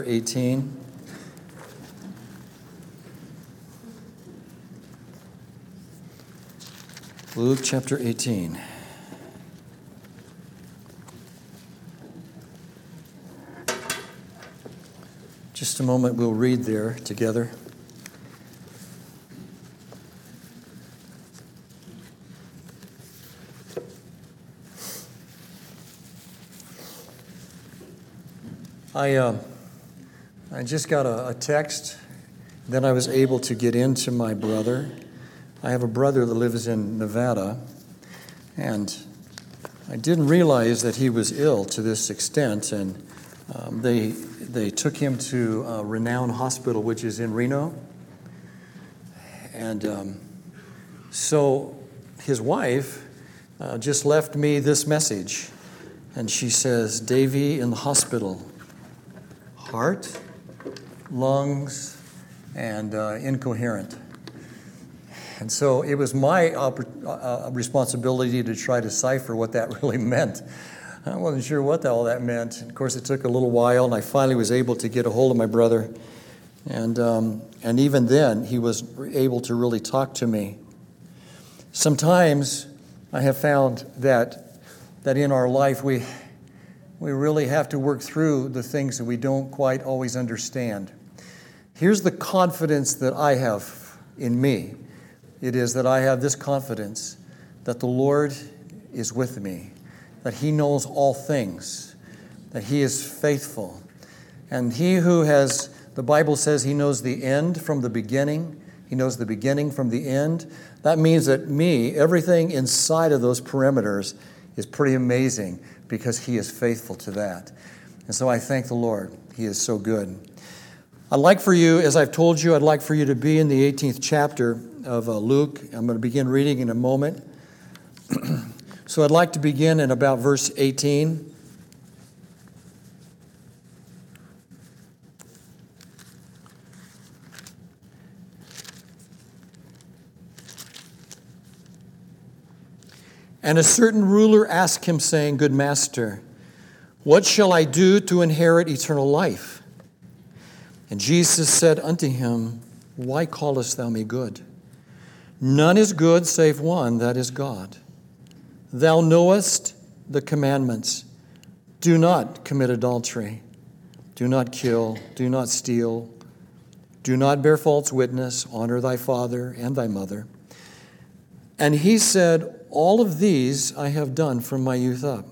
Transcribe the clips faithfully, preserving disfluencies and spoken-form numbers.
eighteen. Luke chapter eighteen. Just a moment, we'll read there together. I uh, I just got a, a text. Then I was able to get into my brother. I have a brother that lives in Nevada, and I didn't realize that he was ill to this extent. And um, they they took him to a renowned hospital, which is in Reno. And um, so his wife uh, just left me this message, and she says, "Davey in the hospital. Heart, lungs, and uh, incoherent." And so it was my oppor- uh, responsibility to try to decipher what that really meant. I wasn't sure what all that meant. Of course, it took a little while, and I finally was able to get a hold of my brother. And um, and even then, he was able to really talk to me. Sometimes I have found that that in our life we we really have to work through the things that we don't quite always understand. Here's the confidence that I have in me. It is that I have this confidence that the Lord is with me, that He knows all things, that He is faithful. And He who has, the Bible says He knows the end from the beginning. He knows the beginning from the end. That means that me, everything inside of those perimeters is pretty amazing because He is faithful to that. And so I thank the Lord. He is so good. I'd like for you, as I've told you, I'd like for you to be in the eighteenth chapter of uh, Luke. I'm going to begin reading in a moment. So I'd like to begin in about verse eighteen. And a certain ruler asked him, saying, "Good master, what shall I do to inherit eternal life?" And Jesus said unto him, "Why callest thou me good? None is good save one, that is God. Thou knowest the commandments. Do not commit adultery. Do not kill. Do not steal. Do not bear false witness. Honor thy father and thy mother." And he said, "All of these I have done from my youth up."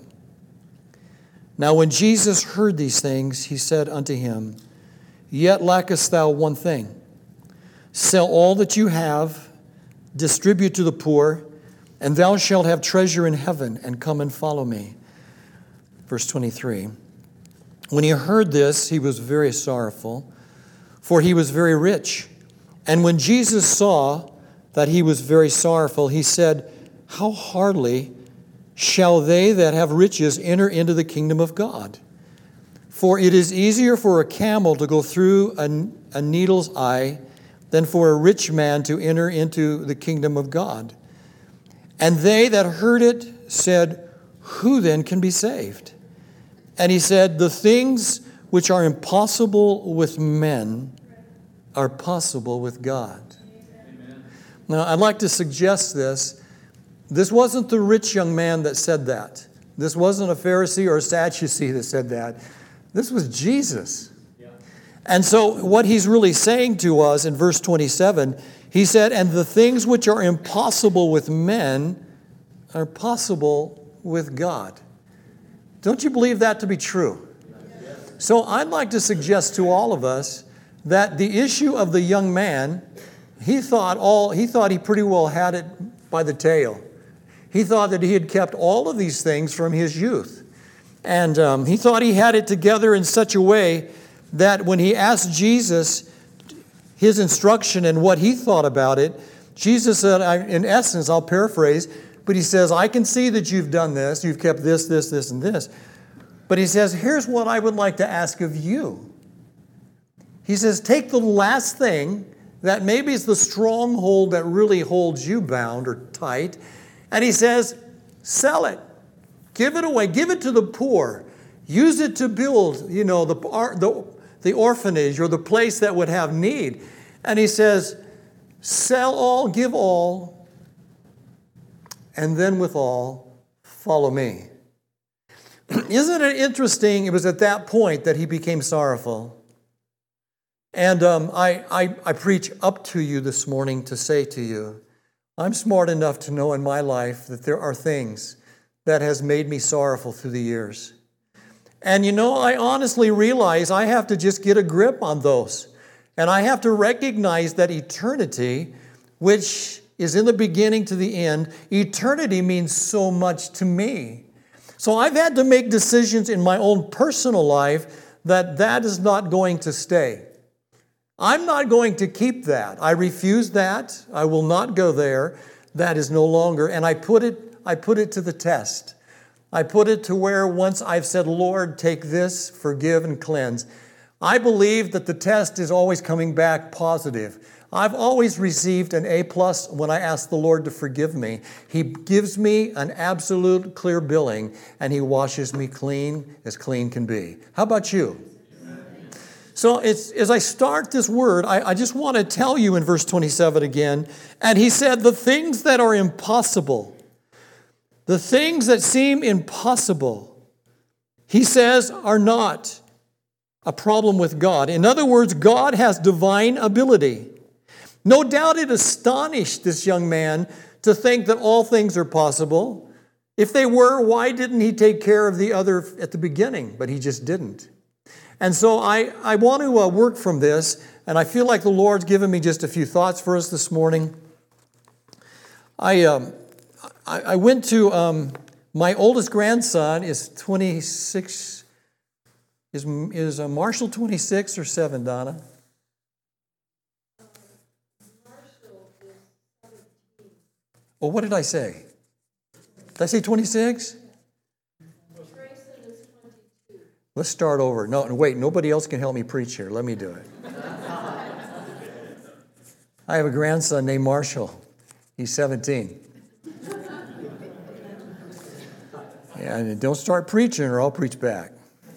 Now when Jesus heard these things, he said unto him, "Yet lackest thou one thing. Sell all that you have, distribute to the poor, and thou shalt have treasure in heaven, and come and follow me." Verse twenty-three. When he heard this, he was very sorrowful, for he was very rich. And when Jesus saw that he was very sorrowful, he said, "How hardly shall they that have riches enter into the kingdom of God? For it is easier for a camel to go through a, a needle's eye than for a rich man to enter into the kingdom of God." And they that heard it said, "Who then can be saved?" And he said, "The things which are impossible with men are possible with God." Amen. Now, I'd like to suggest this. This wasn't the rich young man that said that. This wasn't a Pharisee or a Sadducee that said that. This was Jesus. Yeah. And so what he's really saying to us in verse twenty-seven, he said, "And the things which are impossible with men are possible with God." Don't you believe that to be true? Yes. So I'd like to suggest to all of us that the issue of the young man, he thought all he thought he pretty well had it by the tail. He thought that he had kept all of these things from his youth. And um, he thought he had it together in such a way that when he asked Jesus his instruction and what he thought about it, Jesus said, I, in essence, I'll paraphrase, but he says, "I can see that you've done this. You've kept this, this, this, and this." But he says, "Here's what I would like to ask of you." He says, "Take the last thing that maybe is the stronghold that really holds you bound or tight." And he says, "Sell it. Give it away. Give it to the poor. Use it to build, you know, the, the, the orphanage or the place that would have need. And he says, sell all, give all, and then with all, follow me. Isn't it interesting? It was at that point that he became sorrowful. And um, I, I, I preach up to you this morning to say to you, I'm smart enough to know in my life that there are things that has made me sorrowful through the years. And you know, I honestly realize I have to just get a grip on those. And I have to recognize that eternity, which is in the beginning to the end, eternity means so much to me. So I've had to make decisions in my own personal life that that is not going to stay. I'm not going to keep that. I refuse that. I will not go there. That is no longer. And I put it, I put it to the test. I put it to where once I've said, Lord, take this, forgive and cleanse. I believe that the test is always coming back positive. I've always received an A plus when I ask the Lord to forgive me. He gives me an absolute clear billing, and He washes me clean as clean can be. How about you? So it's, as I start this word, I, I just want to tell you in verse twenty-seven again, and he said, the things that are impossible, the things that seem impossible, he says, are not a problem with God. In other words, God has divine ability. No doubt it astonished this young man to think that all things are possible. If they were, why didn't he take care of the other at the beginning? But he just didn't. And so I, I want to uh, work from this, and I feel like the Lord's given me just a few thoughts for us this morning. I um, I, I went to, um, my oldest grandson is twenty-six, is, is uh, Marshall twenty-six or seven, Donna? Oh, what did I say? Did I say twenty-six? Let's start over. No, wait, nobody else can help me preach here. Let me do it. I have a grandson named Marshall. He's seventeen. And don't start preaching or I'll preach back.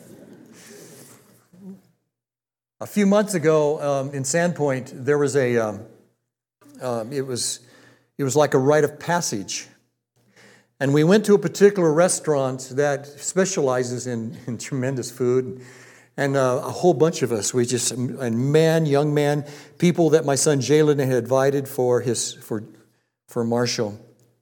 A few months ago um, in Sandpoint, there was a, um, um, it was, it was like a rite of passage. And we went to a particular restaurant that specializes in, in tremendous food. And uh, a whole bunch of us, we just, and man, young man, people that my son Jalen had invited for his, for, for Marshall.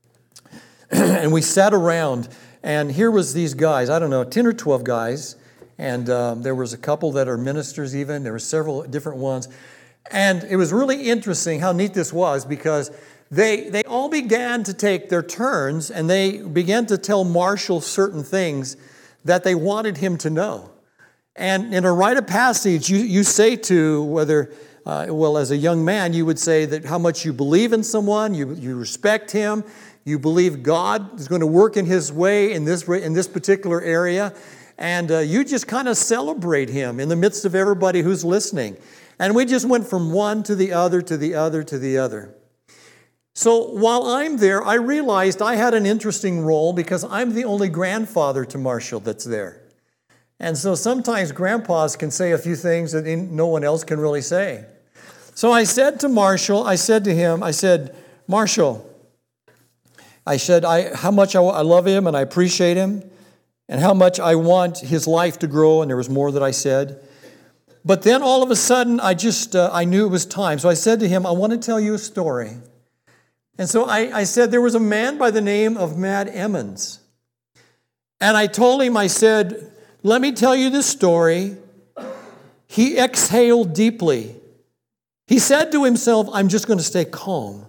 And we sat around, and here was these guys, I don't know, ten or twelve guys. And um, there was a couple that are ministers even. There were several different ones. And it was really interesting how neat this was, because They they all began to take their turns, and they began to tell Marshall certain things that they wanted him to know. And in a rite of passage, you, you say to whether, uh, well, as a young man, you would say that how much you believe in someone, you, you respect him, you believe God is going to work in his way in this, in this particular area, and uh, you just kind of celebrate him in the midst of everybody who's listening. And we just went from one to the other, to the other, to the other. So while I'm there, I realized I had an interesting role because I'm the only grandfather to Marshall that's there. And so sometimes grandpas can say a few things that no one else can really say. So I said to Marshall, I said to him, I said, Marshall, I said I, how much I, I love him and I appreciate him and how much I want his life to grow. And there was more that I said. But then all of a sudden, I just, uh, I knew it was time. So I said to him, I want to tell you a story. And so I, I said, there was a man by the name of Matt Emmons. And I told him, I said, let me tell you this story. He exhaled deeply. He said to himself, I'm just going to stay calm.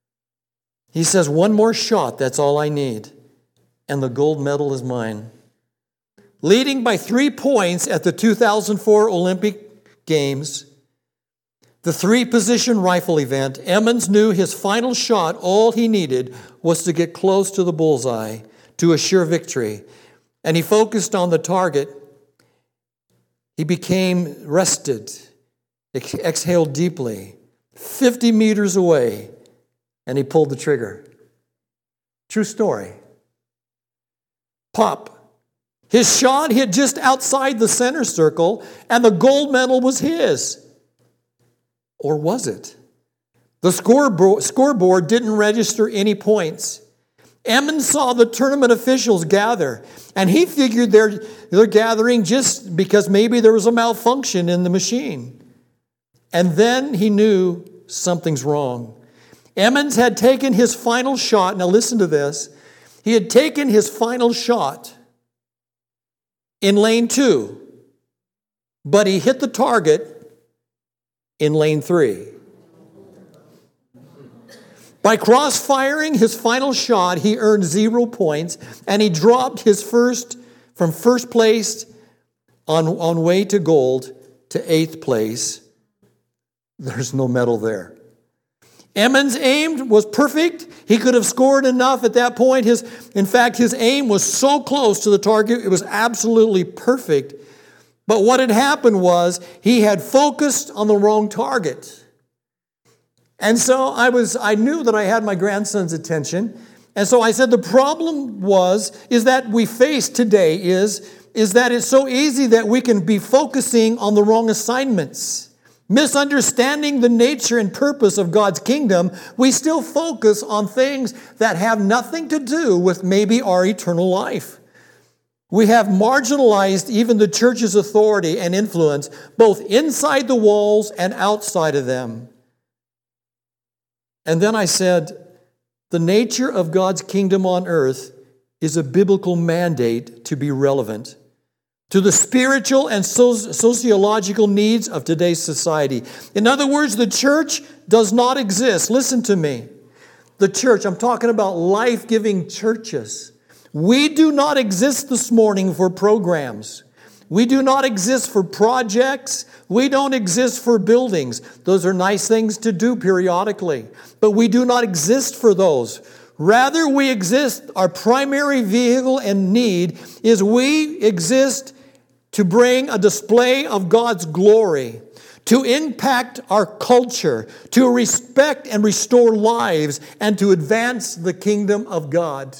He says, one more shot, that's all I need. And the gold medal is mine. Leading by three points at the two thousand four Olympic Games, the three-position rifle event, Emmons knew his final shot, all he needed was to get close to the bullseye to assure victory. And he focused on the target. He became rested, exhaled deeply, fifty meters away, and he pulled the trigger. True story. Pop. His shot hit just outside the center circle, and the gold medal was his. Or was it? The scoreboard, scoreboard didn't register any points. Emmons saw the tournament officials gather, and he figured they're, they're gathering just because maybe there was a malfunction in the machine. And then he knew something's wrong. Emmons had taken his final shot. Now listen to this. He had taken his final shot in lane two, but he hit the target in lane three. By cross-firing his final shot, he earned zero points, and he dropped his first from first place on, on way to gold to eighth place. There's no medal there. Emmons' aim was perfect. He could have scored enough at that point. His, in fact, his aim was so close to the target, it was absolutely perfect. But what had happened was he had focused on the wrong target. And so I was, I knew that I had my grandson's attention. And so I said the problem was, is that we face today is, is that it's so easy that we can be focusing on the wrong assignments. Misunderstanding the nature and purpose of God's kingdom, we still focus on things that have nothing to do with maybe our eternal life. We have marginalized even the church's authority and influence, both inside the walls and outside of them. And then I said, the nature of God's kingdom on earth is a biblical mandate to be relevant to the spiritual and sociological needs of today's society. In other words, the church does not exist. Listen to me. The church, I'm talking about life-giving churches. We do not exist this morning for programs. We do not exist for projects. We don't exist for buildings. Those are nice things to do periodically, but we do not exist for those. Rather, we exist, our primary vehicle and need is we exist to bring a display of God's glory, to impact our culture, to respect and restore lives, and to advance the kingdom of God.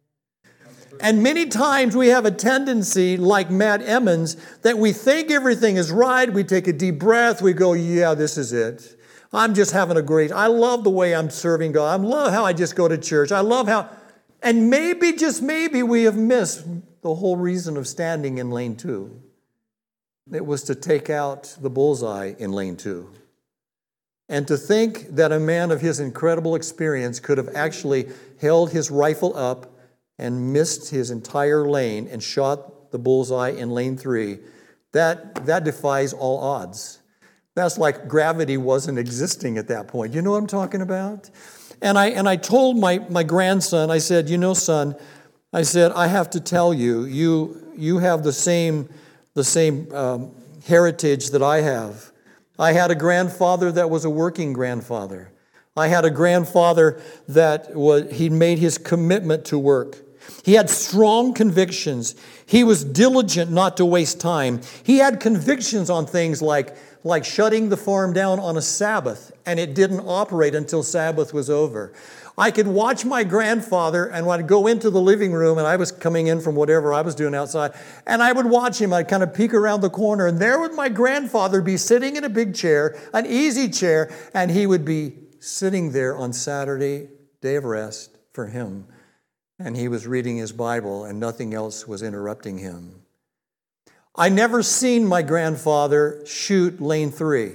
And many times we have a tendency, like Matt Emmons, that we think everything is right. We take a deep breath. We go, yeah, this is it. I'm just having a great, I love the way I'm serving God. I love how I just go to church. I love how, and maybe, just maybe, we have missed the whole reason of standing in lane two. It was to take out the bullseye in lane two. And to think that a man of his incredible experience could have actually held his rifle up and missed his entire lane and shot the bullseye in lane three, that, that defies all odds. That's like gravity wasn't existing at that point. You know what I'm talking about? And I, and I told my, my grandson, I said, you know, son, I said, I have to tell you, you, you have the same, the same um, heritage that I have. I had a grandfather that was a working grandfather. I had a grandfather that was, he made his commitment to work. He had strong convictions. He was diligent not to waste time. He had convictions on things like, like shutting the farm down on a Sabbath, and it didn't operate until Sabbath was over. I could watch my grandfather, and when I'd go into the living room, and I was coming in from whatever I was doing outside, and I would watch him. I'd kind of peek around the corner, and there would my grandfather be sitting in a big chair, an easy chair, and he would be sitting there on Saturday, day of rest for him. And he was reading his Bible, and nothing else was interrupting him. I never seen my grandfather shoot lane three.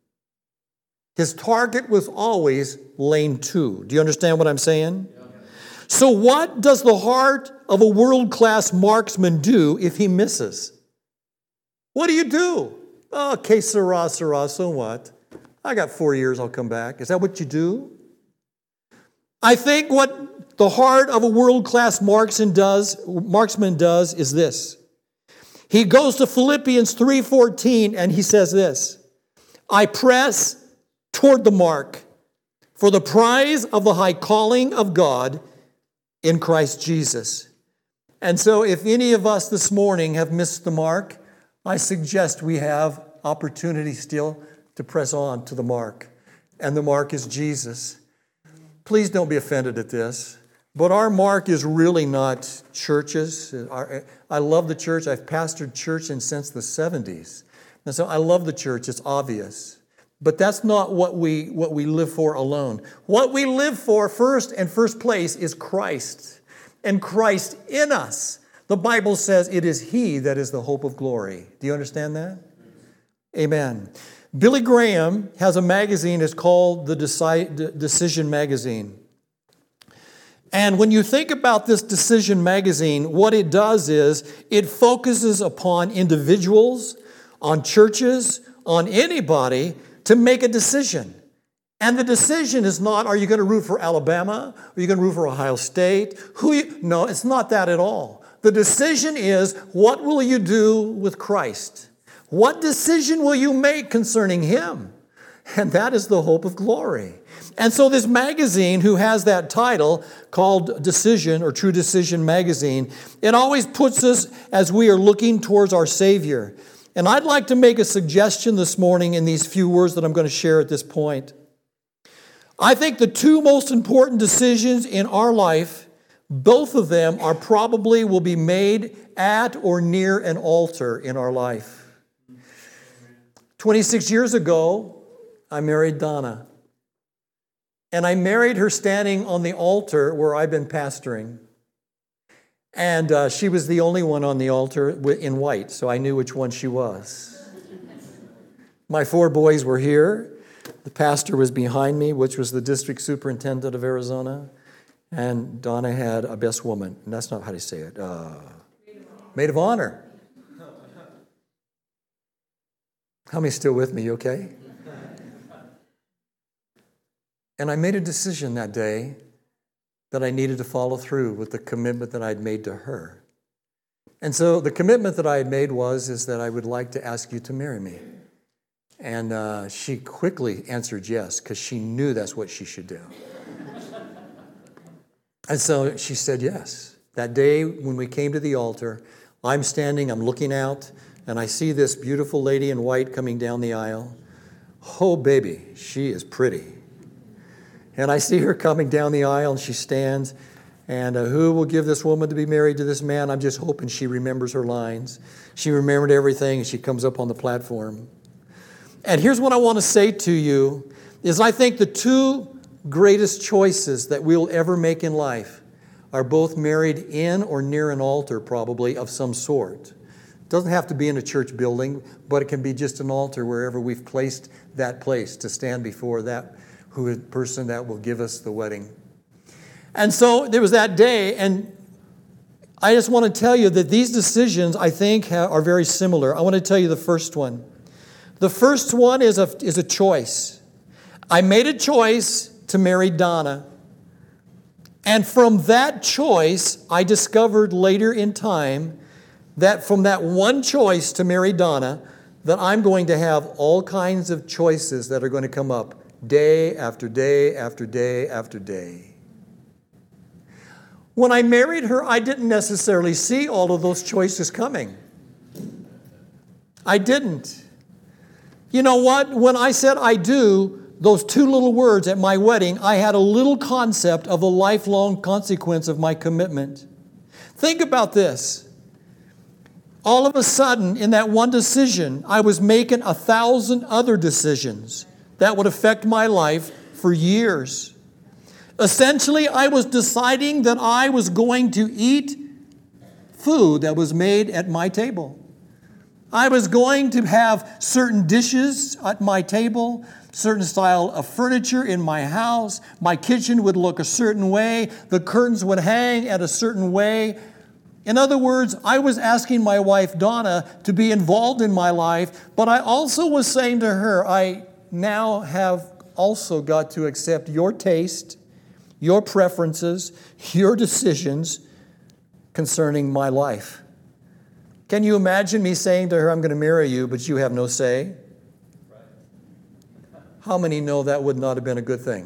His target was always lane two. Do you understand what I'm saying? Yeah. So what does the heart of a world-class marksman do if he misses? What do you do? Oh, que sera, sera, so what? I got four years, I'll come back. Is that what you do? I think what the heart of a world-class marksman does, marksman does is this. He goes to Philippians three fourteen and he says this, I press toward the mark for the prize of the high calling of God in Christ Jesus. And so if any of us this morning have missed the mark, I suggest we have opportunity still to press on to the mark. And the mark is Jesus. Please don't be offended at this, But our mark is really not churches. Our, I love the church. I've pastored church since the seventies. And so I love the church. It's obvious. But that's not what we, what we live for alone. What we live for first and first place is Christ. And Christ in us. The Bible says it is He that is the hope of glory. Do you understand that? Amen. Billy Graham has a magazine. It's called the Deci- Decision Magazine. And when you think about this Decision Magazine, what it does is it focuses upon individuals, on churches, on anybody to make a decision. And the decision is not, are you going to root for Alabama? Are you going to root for Ohio State? Who? You, no, it's not that at all. The decision is, what will you do with Christ? What decision will you make concerning Him? And that is the hope of glory. And so this magazine, who has that title called Decision or True Decision Magazine, it always puts us as we are looking towards our Savior. And I'd like to make a suggestion this morning in these few words that I'm going to share at this point. I think the two most important decisions in our life, both of them are probably will be made at or near an altar in our life. twenty-six years ago, I married Donna. And I married her standing on the altar where I've been pastoring. And uh, she was the only one on the altar in white, so I knew which one she was. My four boys were here. The pastor was behind me, which was the district superintendent of Arizona. And Donna had a best woman. And that's not how to say it. Uh, maid of honor. How many still with me? You okay? And I made a decision that day that I needed to follow through with the commitment that I'd made to her. And so the commitment that I had made was is that I would like to ask you to marry me. And uh, she quickly answered yes, because she knew that's what she should do. And so she said yes. That day when we came to the altar, I'm standing, I'm looking out, and I see this beautiful lady in white coming down the aisle. Oh, baby, she is pretty. And I see her coming down the aisle, and she stands. And uh, who will give this woman to be married to this man? I'm just hoping she remembers her lines. She remembered everything, and she comes up on the platform. And here's what I want to say to you, is I think the two greatest choices that we'll ever make in life are both married in or near an altar, probably, of some sort. It doesn't have to be in a church building, but it can be just an altar wherever we've placed that place to stand before that who person that will give us the wedding. And so there was that day, and I just want to tell you that these decisions, I think, are very similar. I want to tell you the first one. The first one is a, is a choice. I made a choice to marry Donna. And from that choice, I discovered later in time that from that one choice to marry Donna, that I'm going to have all kinds of choices that are going to come up day after day after day after day. When I married her, I didn't necessarily see all of those choices coming. I didn't. You know what? When I said I do, those two little words at my wedding, I had a little concept of the lifelong consequence of my commitment. Think about this. All of a sudden, in that one decision, I was making a thousand other decisions that would affect my life for years. Essentially, I was deciding that I was going to eat food that was made at my table. I was going to have certain dishes at my table, certain style of furniture in my house. My kitchen would look a certain way. The curtains would hang at a certain way. In other words, I was asking my wife, Donna, to be involved in my life, but I also was saying to her, I now have also got to accept your taste, your preferences, your decisions concerning my life. Can you imagine me saying to her, I'm going to marry you, but you have no say? How many know that would not have been a good thing?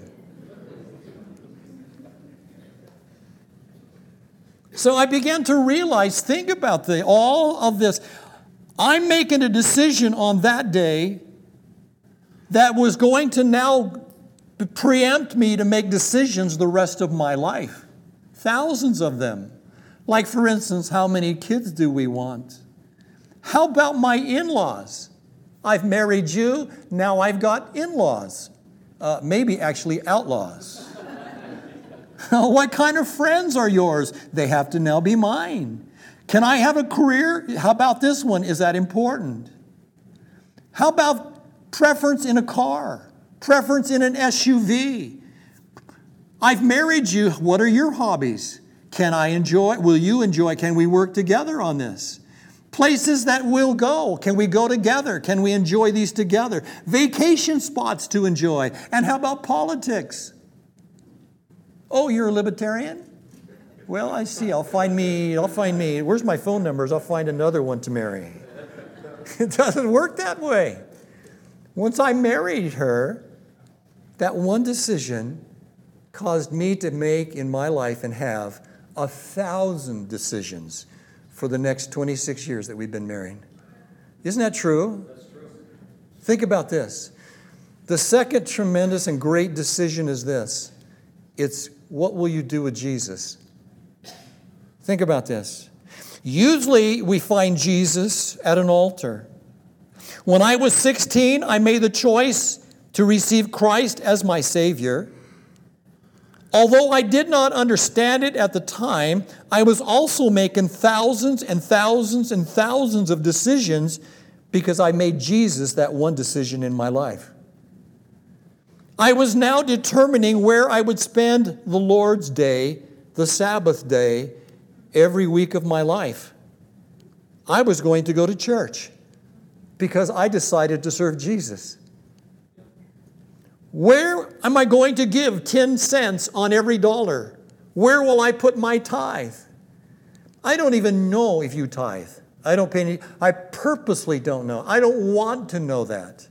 So I began to realize, think about the, all of this. I'm making a decision on that day that was going to now preempt me to make decisions the rest of my life. Thousands of them. Like, for instance, how many kids do we want? How about my in-laws? I've married you, now I've got in-laws. Uh, maybe actually outlaws. What kind of friends are yours? They have to now be mine. Can I have a career? How about this one? Is that important? How about preference in a car? Preference in an S U V? I've married you. What are your hobbies? Can I enjoy? Will you enjoy? Can we work together on this? Places that we'll go. Can we go together? Can we enjoy these together? Vacation spots to enjoy. And how about politics? Oh, you're a libertarian? Well, I see. I'll find me, I'll find me. Where's my phone numbers? I'll find another one to marry. It doesn't work that way. Once I married her, that one decision caused me to make in my life and have a thousand decisions for the next twenty-six years that we've been married. Isn't that true? That's true. Think about this. The second tremendous and great decision is this. It's, what will you do with Jesus? Think about this. Usually we find Jesus at an altar. When I was sixteen, I made the choice to receive Christ as my Savior. Although I did not understand it at the time, I was also making thousands and thousands and thousands of decisions because I made Jesus that one decision in my life. I was now determining where I would spend the Lord's Day, the Sabbath day, every week of my life. I was going to go to church because I decided to serve Jesus. Where am I going to give ten cents on every dollar? Where will I put my tithe? I don't even know if you tithe. I don't pay any, I purposely don't know. I don't want to know that.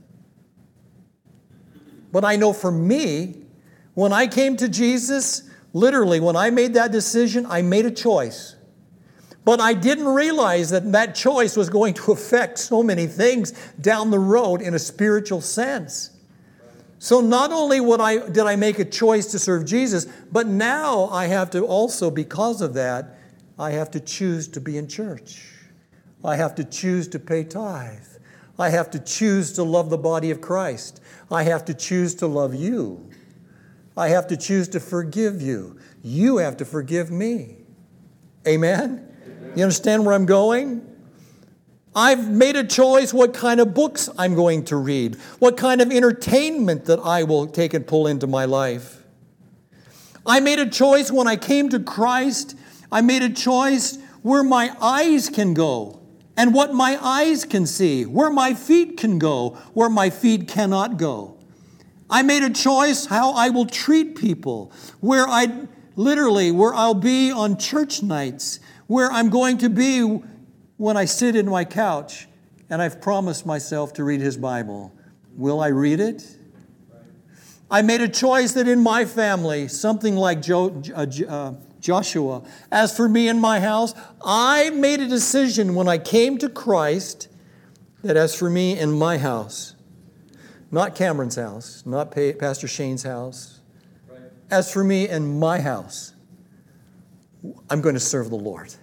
But I know for me, when I came to Jesus, literally, when I made that decision, I made a choice. But I didn't realize that that choice was going to affect so many things down the road in a spiritual sense. So not only would I, did I make a choice to serve Jesus, but now I have to also, because of that, I have to choose to be in church. I have to choose to pay tithe. I have to choose to love the body of Christ. I have to choose to love you. I have to choose to forgive you. You have to forgive me. Amen? Amen. You understand where I'm going? I've made a choice what kind of books I'm going to read, what kind of entertainment that I will take and pull into my life. I made a choice when I came to Christ. I made a choice where my eyes can go and what my eyes can see, where my feet can go, where my feet cannot go. I made a choice how I will treat people, where I literally, where I'll be on church nights, where I'm going to be when I sit in my couch and I've promised myself to read His Bible. Will I read it? I made a choice that in my family, something like Jo- uh, uh, Joshua, as for me and my house, I made a decision when I came to Christ that as for me and my house, not Cameron's house, not Pastor Shane's house, as for me and my house, I'm going to serve the Lord.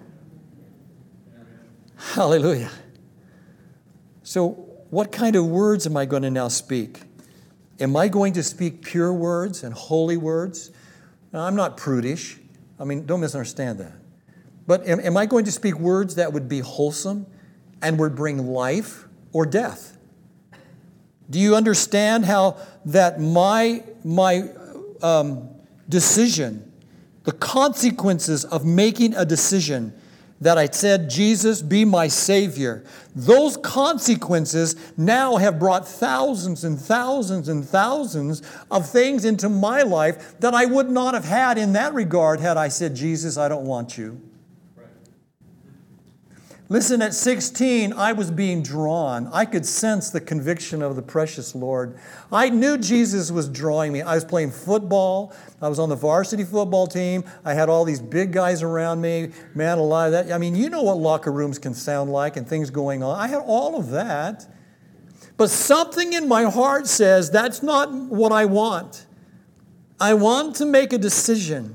Hallelujah. So what kind of words am I going to now speak? Am I going to speak pure words and holy words? Now, I'm not prudish. I mean, don't misunderstand that. But am, am I going to speak words that would be wholesome and would bring life or death? Do you understand how that my, my um, decision, the consequences of making a decision that I said, Jesus, be my Savior. Those consequences now have brought thousands and thousands and thousands of things into my life that I would not have had in that regard had I said, Jesus, I don't want you. Right. Listen, at sixteen, I was being drawn. I could sense the conviction of the precious Lord. I knew Jesus was drawing me. I was playing football. I was on the varsity football team. I had all these big guys around me. Man alive, that, I mean, you know what locker rooms can sound like and things going on. I had all of that. But something in my heart says that's not what I want. I want to make a decision.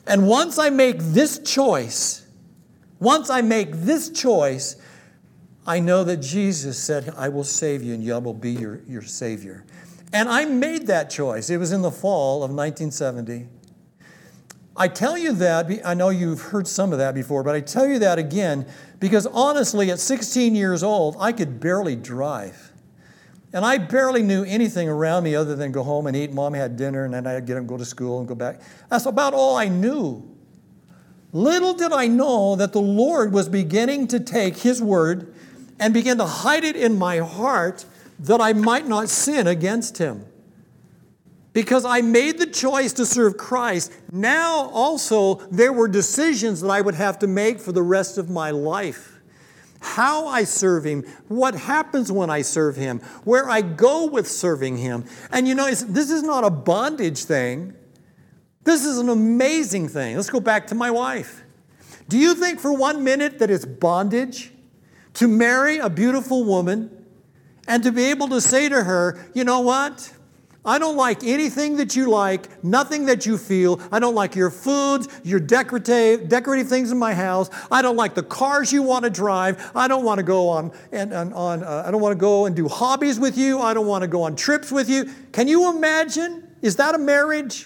And once I make this choice, once I make this choice, I know that Jesus said, I will save you and you will be your, your Savior. And I made that choice. It was in the fall of nineteen seventy. I tell you that, I know you've heard some of that before, but I tell you that again because honestly, at sixteen years old, I could barely drive. And I barely knew anything around me other than go home and eat. Mom had dinner, and then I'd get up and go to school and go back. That's about all I knew. Little did I know that the Lord was beginning to take His word and begin to hide it in my heart that I might not sin against Him. Because I made the choice to serve Christ, now also there were decisions that I would have to make for the rest of my life. How I serve Him, what happens when I serve Him, where I go with serving Him. And you know, it's, this is not a bondage thing. This is an amazing thing. Let's go back to my wife. Do you think for one minute that it's bondage to marry a beautiful woman and to be able to say to her, you know what? I don't like anything that you like, nothing that you feel. I don't like your foods, your decorative, decorative things in my house. I don't like the cars you want to drive. I don't want to go on and on. on uh, I don't want to go and do hobbies with you. I don't want to go on trips with you. Can you imagine? Is that a marriage?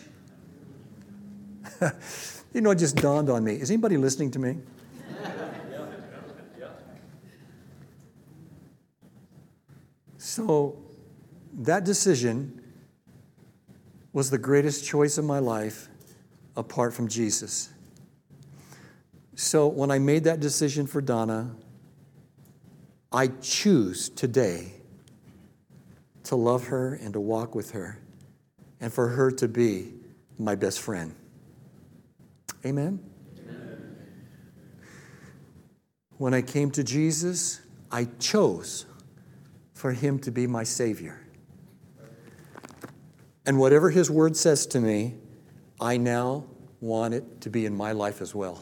You know, it just dawned on me. Is anybody listening to me? So that decision was the greatest choice of my life apart from Jesus. So when I made that decision for Donna, I choose today to love her and to walk with her and for her to be my best friend. Amen? Amen. When I came to Jesus, I chose for Him to be my Savior. And whatever His word says to me, I now want it to be in my life as well.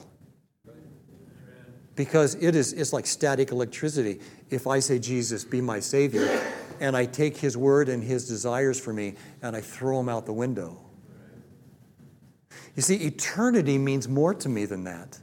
Because it is, it's like static electricity. If I say, Jesus, be my Savior, and I take His word and His desires for me, and I throw them out the window. You see, eternity means more to me than that.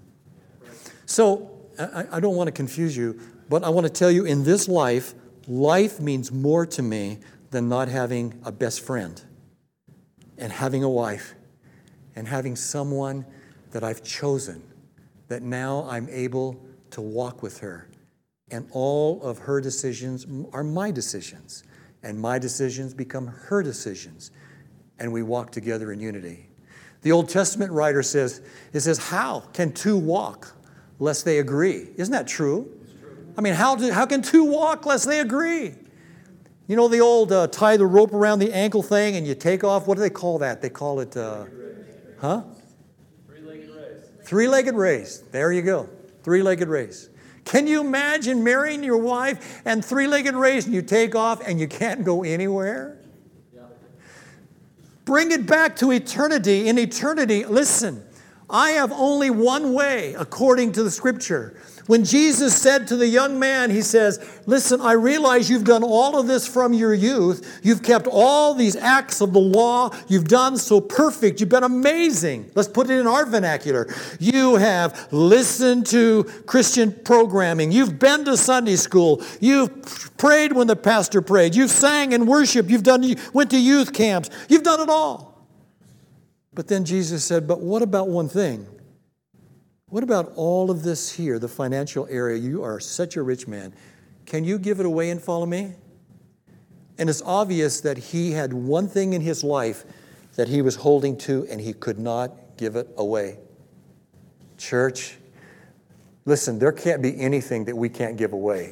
So, I, I don't want to confuse you, but I want to tell you in this life, life means more to me than not having a best friend and having a wife and having someone that I've chosen, that now I'm able to walk with her. And all of her decisions are my decisions, and my decisions become her decisions, and we walk together in unity. The Old Testament writer says, it says, how can two walk lest they agree? Isn't that true? I mean, how, do, how can two walk lest they agree? You know the old uh, tie the rope around the ankle thing and you take off? What do they call that? They call it, uh, huh? Three-legged race. Three-legged race. There you go. Three-legged race. Can you imagine marrying your wife and three-legged race and you take off and you can't go anywhere? Yeah. Bring it back to eternity. In eternity, listen, I have only one way according to the Scripture. When Jesus said to the young man, He says, listen, I realize you've done all of this from your youth. You've kept all these acts of the law. You've done so perfect. You've been amazing. Let's put it in our vernacular. You have listened to Christian programming. You've been to Sunday school. You've prayed when the pastor prayed. You've sang and worshiped. You've done, went to youth camps. You've done it all. But then Jesus said, but what about one thing? What about all of this here, the financial area? You are such a rich man. Can you give it away and follow me? And it's obvious that he had one thing in his life that he was holding to, and he could not give it away. Church, listen, there can't be anything that we can't give away.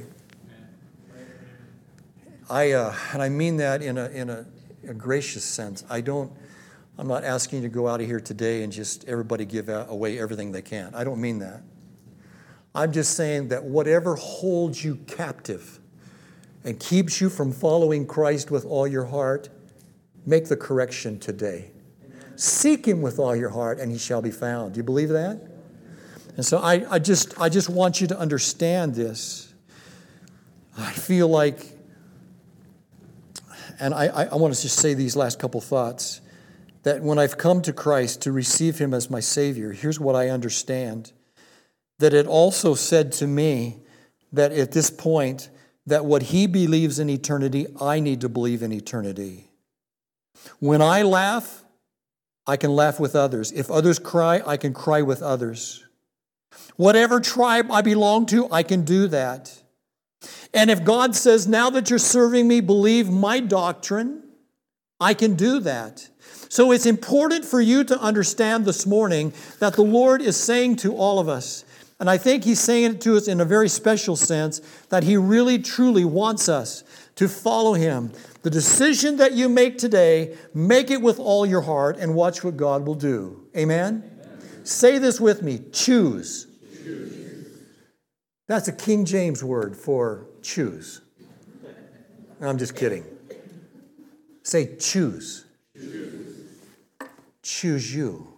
I uh, and I mean that in a in a, a gracious sense. I don't. I'm not asking you to go out of here today and just everybody give away everything they can. I don't mean that. I'm just saying that whatever holds you captive and keeps you from following Christ with all your heart, make the correction today. Amen. Seek Him with all your heart and He shall be found. Do you believe that? And so I, I just I just want you to understand this. I feel like, and I, I want to just say these last couple thoughts, that when I've come to Christ to receive him as my Savior, here's what I understand. That it also said to me that at this point, that what he believes in eternity, I need to believe in eternity. When I laugh, I can laugh with others. If others cry, I can cry with others. Whatever tribe I belong to, I can do that. And if God says, now that you're serving me, believe my doctrine, I can do that. So it's important for you to understand this morning that the Lord is saying to all of us, and I think he's saying it to us in a very special sense, that he really, truly wants us to follow him. The decision that you make today, make it with all your heart and watch what God will do. Amen? Amen. Say this with me, choose. choose. That's a King James word for choose. I'm just kidding. Say choose. Choose, choose you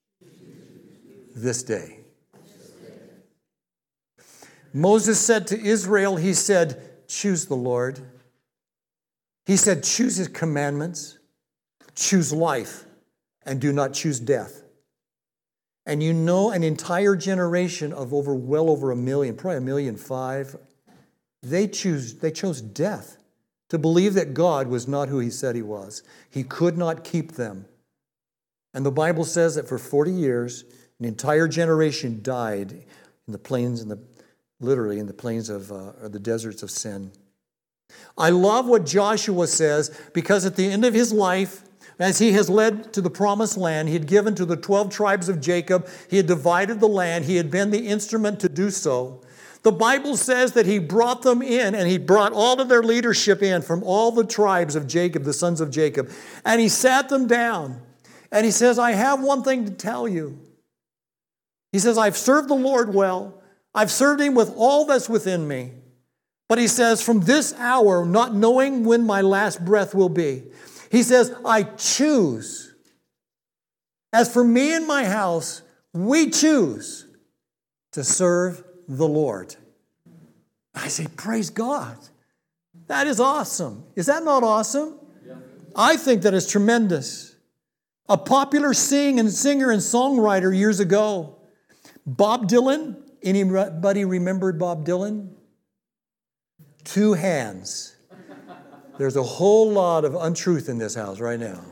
this day. Moses said to Israel, he said, choose the Lord. He said, choose his commandments, choose life, and do not choose death. And you know an entire generation of over, well over a million, probably a million five, they choose, they chose death to believe that God was not who he said he was. He could not keep them. And the Bible says that for forty years, an entire generation died in the plains, in the, literally in the plains of, uh, or the deserts of sin. I love what Joshua says, because at the end of his life, as he has led to the promised land, he had given to the twelve tribes of Jacob, he had divided the land, he had been the instrument to do so. The Bible says that he brought them in, and he brought all of their leadership in from all the tribes of Jacob, the sons of Jacob, and he sat them down, and he says, I have one thing to tell you. He says, I've served the Lord well. I've served him with all that's within me. But he says, from this hour, not knowing when my last breath will be, he says, I choose. As for me and my house, we choose to serve the Lord. I say, praise God. That is awesome. Is that not awesome? Yeah. I think that is tremendous. A popular sing and singer and songwriter years ago, Bob Dylan. Anybody remember Bob Dylan? Two hands. There's a whole lot of untruth in this house right now.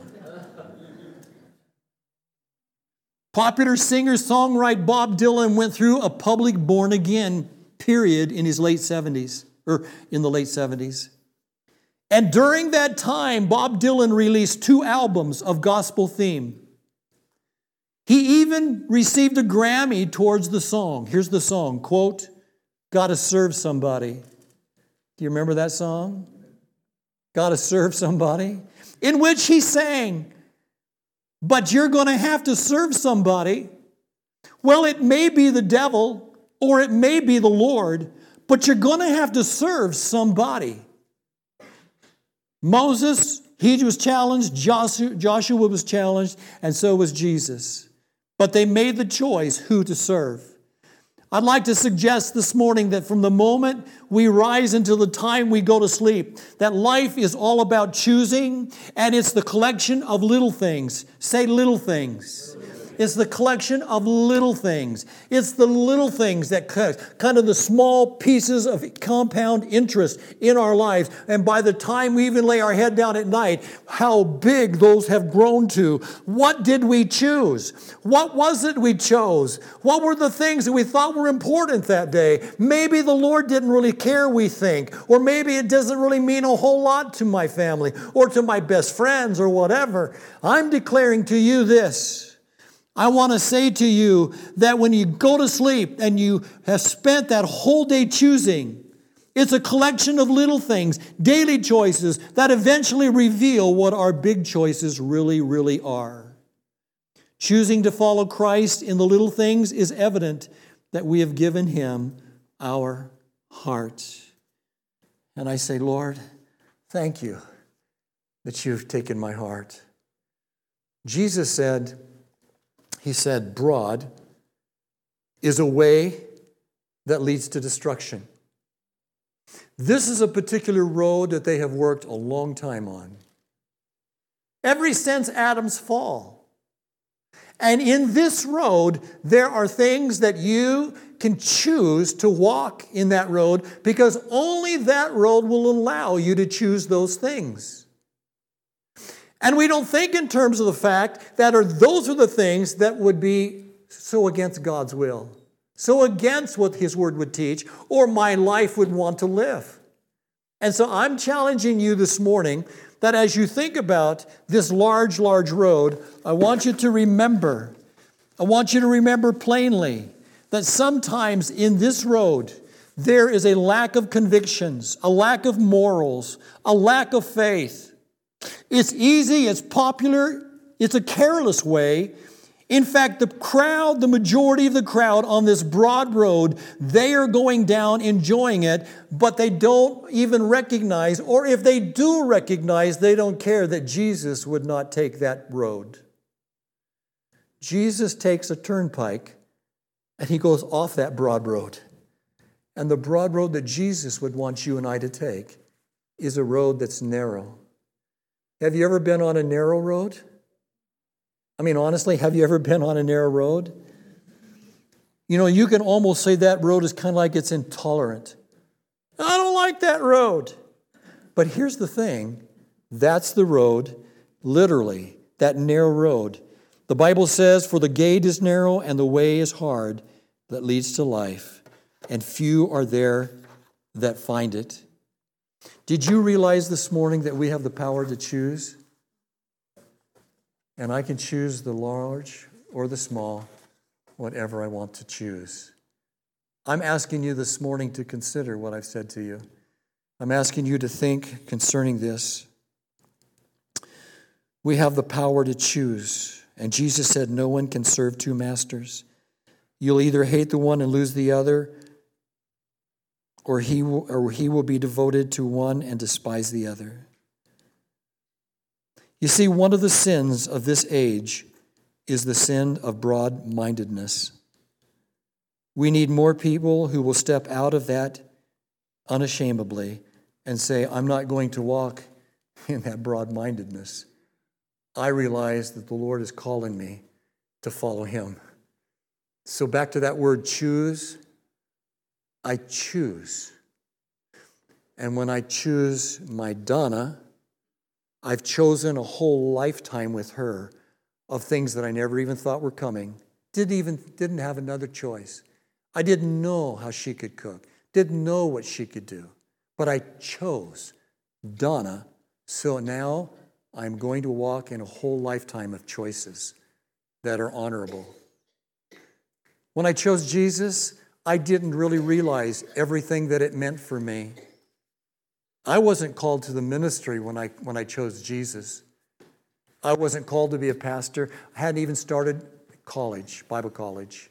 Popular singer, songwriter Bob Dylan went through a public born-again period in his late seventies, or in the late seventies. And during that time, Bob Dylan released two albums of gospel theme. He even received a Grammy towards the song. Here's the song, quote, Gotta Serve Somebody. Do you remember that song? Gotta Serve Somebody? In which he sang, but you're going to have to serve somebody. Well, it may be the devil or it may be the Lord, but you're going to have to serve somebody. Moses, he was challenged. Joshua, Joshua was challenged, and so was Jesus. But they made the choice who to serve. I'd like to suggest this morning that from the moment we rise until the time we go to sleep, that life is all about choosing, and it's the collection of little things. Say little things. It's the collection of little things. It's the little things that kind of the small pieces of compound interest in our lives. And by the time we even lay our head down at night, how big those have grown to. What did we choose? What was it we chose? What were the things that we thought were important that day? Maybe the Lord didn't really care, we think. Or maybe it doesn't really mean a whole lot to my family or to my best friends or whatever. I'm declaring to you this. I want to say to you that when you go to sleep and you have spent that whole day choosing, it's a collection of little things, daily choices that eventually reveal what our big choices really, really are. Choosing to follow Christ in the little things is evident that we have given him our heart. And I say, Lord, thank you that you've taken my heart. Jesus said, He said, broad is a way that leads to destruction. This is a particular road that they have worked a long time on. ever since Adam's fall. And in this road, there are things that you can choose to walk in that road, because only that road will allow you to choose those things. And we don't think in terms of the fact that are those are the things that would be so against God's will, so against what His Word would teach, or my life would want to live. And so I'm challenging you this morning that as you think about this large, large road, I want you to remember, I want you to remember plainly that sometimes in this road, there is a lack of convictions, a lack of morals, a lack of faith. It's easy, it's popular, it's a careless way. In fact, the crowd, the majority of the crowd on this broad road, they are going down enjoying it, but they don't even recognize, or if they do recognize, they don't care that Jesus would not take that road. Jesus takes a turnpike and He goes off that broad road. And the broad road that Jesus would want you and I to take is a road that's narrow. Have you ever been on a narrow road? I mean, honestly, have you ever been on a narrow road? You know, you can almost say that road is kind of like it's intolerant. I don't like that road. But here's the thing. That's the road, literally, that narrow road. The Bible says, "For the gate is narrow and the way is hard that leads to life, and few are there that find it." Did you realize this morning that we have the power to choose? And I can choose the large or the small, whatever I want to choose. I'm asking you this morning to consider what I've said to you. I'm asking you to think concerning this. We have the power to choose. And Jesus said, no one can serve two masters. You'll either hate the one and lose the other, or he will, or he will be devoted to one and despise the other. You see, one of the sins of this age is the sin of broad-mindedness. We need more people who will step out of that unashamedly and say, I'm not going to walk in that broad-mindedness. I realize that the Lord is calling me to follow Him. So back to that word choose. I choose. And when I choose my Donna, I've chosen a whole lifetime with her of things that I never even thought were coming. Didn't even didn't have another choice. I didn't know how she could cook. Didn't know what she could do. But I chose Donna. So now I'm going to walk in a whole lifetime of choices that are honorable. When I chose Jesus, I didn't really realize everything that it meant for me. I wasn't called to the ministry when I when I chose Jesus. I wasn't called to be a pastor. I hadn't even started college, Bible college.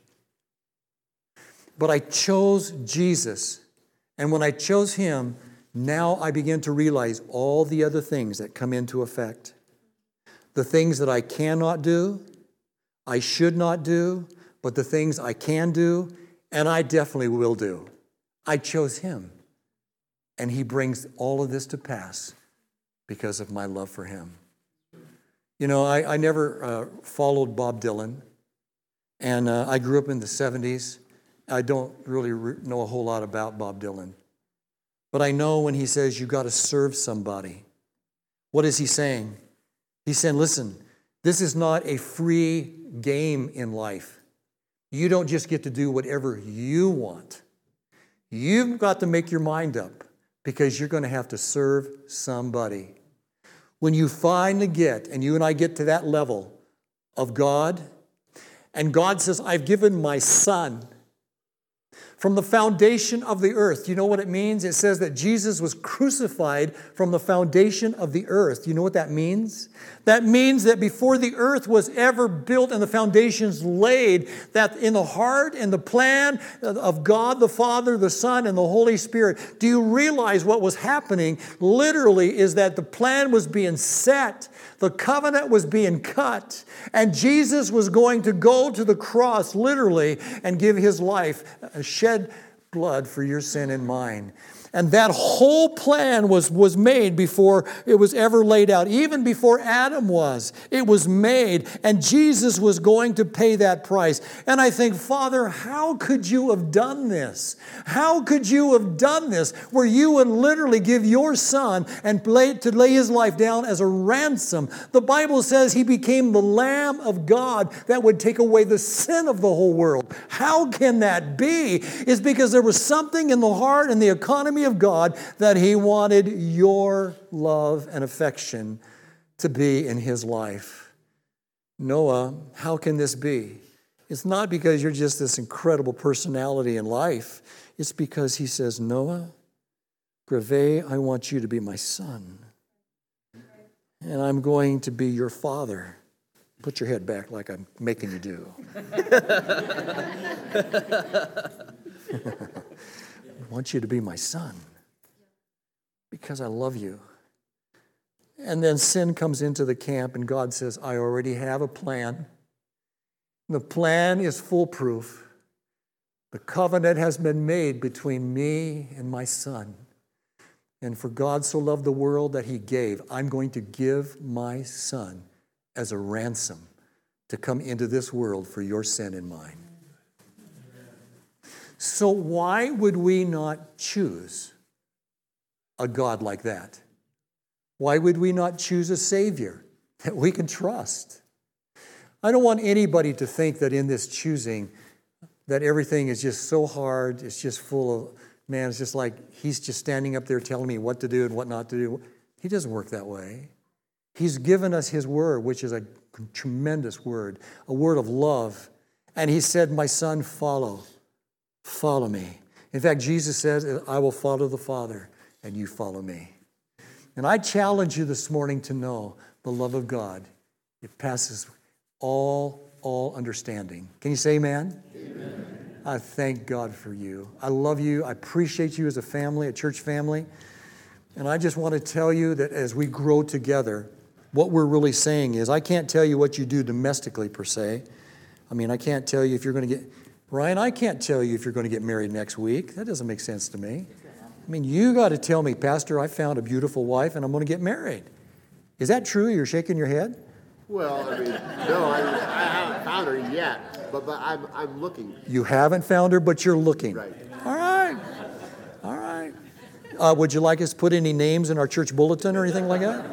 But I chose Jesus. And when I chose Him, now I begin to realize all the other things that come into effect. The things that I cannot do, I should not do, but the things I can do, and I definitely will do. I chose Him. And He brings all of this to pass because of my love for Him. You know, I, I never uh, followed Bob Dylan. And uh, I grew up in the seventies. I don't really re- know a whole lot about Bob Dylan. But I know when he says you got to serve somebody. What is he saying? He's saying, listen, this is not a free game in life. You don't just get to do whatever you want. You've got to make your mind up because you're going to have to serve somebody. When you finally get, and you and I get to that level of God, and God says, I've given my Son from the foundation of the earth. You know what it means? It says that Jesus was crucified from the foundation of the earth. You know what that means? That means that before the earth was ever built and the foundations laid, that in the heart and the plan of God the Father, the Son, and the Holy Spirit, do you realize what was happening? Literally is that the plan was being set, the covenant was being cut, and Jesus was going to go to the cross, literally, and give His life, shed blood for your sin and mine. And that whole plan was, was made before it was ever laid out. Even before Adam was, it was made. And Jesus was going to pay that price. And I think, Father, how could you have done this? How could you have done this where you would literally give your son and lay, to lay his life down as a ransom? The Bible says he became the Lamb of God that would take away the sin of the whole world. How can that be? It's because there was something in the heart and the economy of God that he wanted your love and affection to be in his life. Noah, how can this be? It's not because you're just this incredible personality in life. It's because he says, Noah, Grave, I want you to be my son. And I'm going to be your father. Put your head back like I'm making you do. I want you to be my son because I love you. And then sin comes into the camp and God says, I already have a plan. The plan is foolproof. The covenant has been made between me and my son. And for God so loved the world that he gave, I'm going to give my son as a ransom to come into this world for your sin and mine. So why would we not choose a God like that? Why would we not choose a Savior that we can trust? I don't want anybody to think that in this choosing that everything is just so hard, it's just full of, man, it's just like he's just standing up there telling me what to do and what not to do. He doesn't work that way. He's given us his word, which is a tremendous word, a word of love. And he said, my son, follow. Follow me. In fact, Jesus says, I will follow the Father, and you follow me. And I challenge you this morning to know the love of God. It passes all, all understanding. Can you say amen? Amen. I thank God for you. I love you. I appreciate you as a family, a church family. And I just want to tell you that as we grow together, what we're really saying is, I can't tell you what you do domestically per se. I mean, I can't tell you if you're going to get... Ryan, I can't tell you if you're going to get married next week. That doesn't make sense to me. I mean, you got to tell me, Pastor, I found a beautiful wife and I'm going to get married. Is that true? You're shaking your head? Well, I mean, no, I, I haven't found her yet, but, but I'm, I'm looking. You haven't found her, but you're looking. Right. All right. All right. Uh, would you like us to put any names in our church bulletin or anything like that?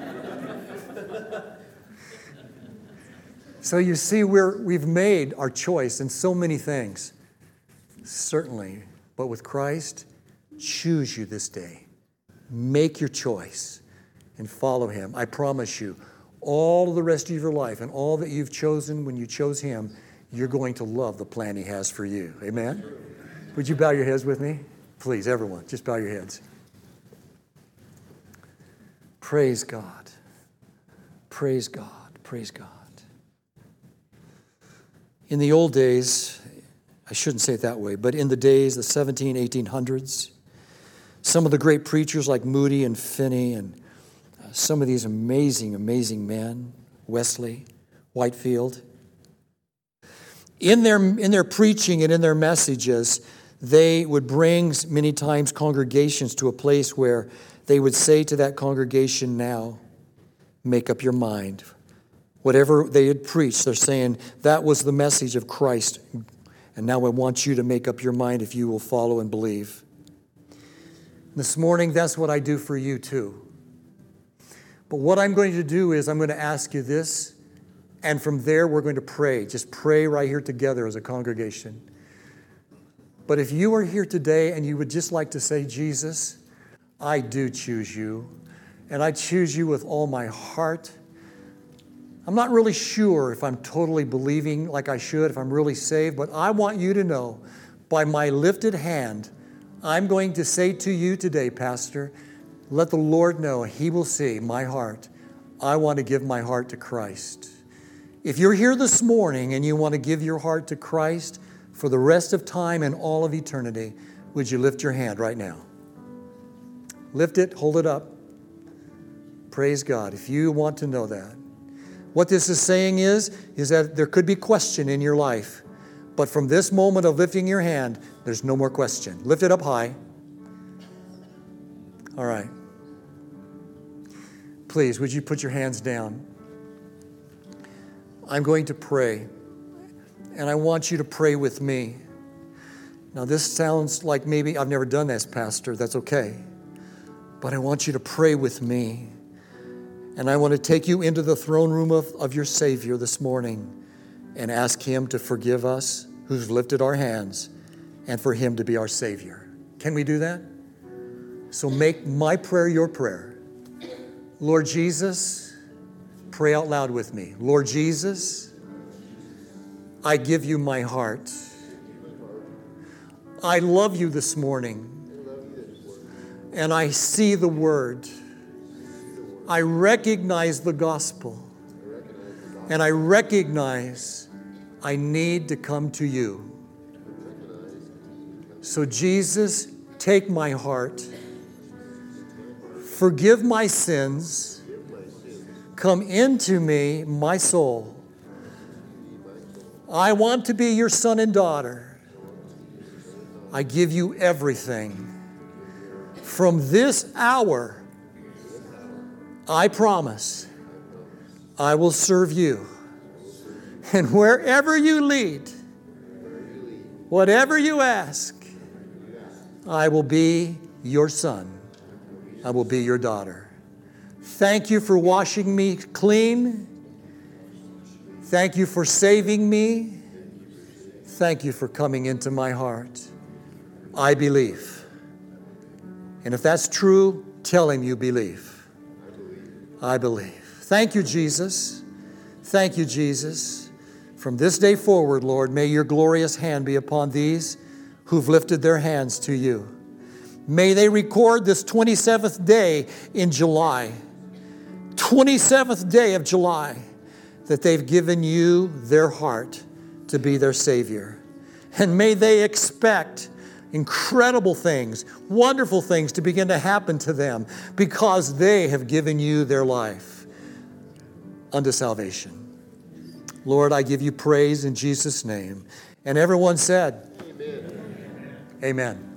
So you see, we're, we've made our choice in so many things. Certainly. But with Christ, choose you this day. Make your choice and follow him. I promise you, all of the rest of your life and all that you've chosen when you chose him, you're going to love the plan he has for you. Amen? Would you bow your heads with me? Please, everyone, just bow your heads. Praise God. Praise God. Praise God. In the old days, I shouldn't say it that way, but in the days, the seventeen, eighteen hundreds, some of the great preachers like Moody and Finney and uh, some of these amazing, amazing men, Wesley, Whitefield, in their, in their preaching and in their messages, they would bring many times congregations to a place where they would say to that congregation, now, make up your mind. Whatever they had preached, they're saying that was the message of Christ. And now I want you to make up your mind if you will follow and believe. This morning, that's what I do for you too. But what I'm going to do is I'm going to ask you this, and from there we're going to pray. Just pray right here together as a congregation. But if you are here today and you would just like to say, Jesus, I do choose you, and I choose you with all my heart. I'm not really sure if I'm totally believing like I should, if I'm really saved, but I want you to know by my lifted hand, I'm going to say to you today, Pastor, let the Lord know he will see my heart. I want to give my heart to Christ. If you're here this morning and you want to give your heart to Christ for the rest of time and all of eternity, would you lift your hand right now? Lift it, hold it up. Praise God. If you want to know that. What this is saying is, is that there could be question in your life. But from this moment of lifting your hand, there's no more question. Lift it up high. All right. Please, would you put your hands down? I'm going to pray, and I want you to pray with me. Now, this sounds like maybe I've never done this, Pastor. That's okay. But I want you to pray with me. And I want to take you into the throne room of, of your Savior this morning and ask Him to forgive us who've lifted our hands and for Him to be our Savior. Can we do that? So make my prayer your prayer. Lord Jesus, pray out loud with me. Lord Jesus, I give you my heart. I love you this morning. And I see the word. I recognize the gospel. And I recognize I need to come to you. So Jesus, take my heart. Forgive my sins. Come into me, my soul. I want to be your son and daughter. I give you everything. From this hour, I promise I will serve you. And wherever you lead, whatever you ask, I will be your son. I will be your daughter. Thank you for washing me clean. Thank you for saving me. Thank you for coming into my heart. I believe. And if that's true, tell Him you believe. I believe. Thank you, Jesus. Thank you, Jesus. From this day forward, Lord, may your glorious hand be upon these who've lifted their hands to you. May they record this twenty-seventh day in July, twenty-seventh day of July, that they've given you their heart to be their Savior. And may they expect incredible things, wonderful things to begin to happen to them because they have given you their life unto salvation. Lord, I give you praise in Jesus' name. And everyone said, Amen. Amen.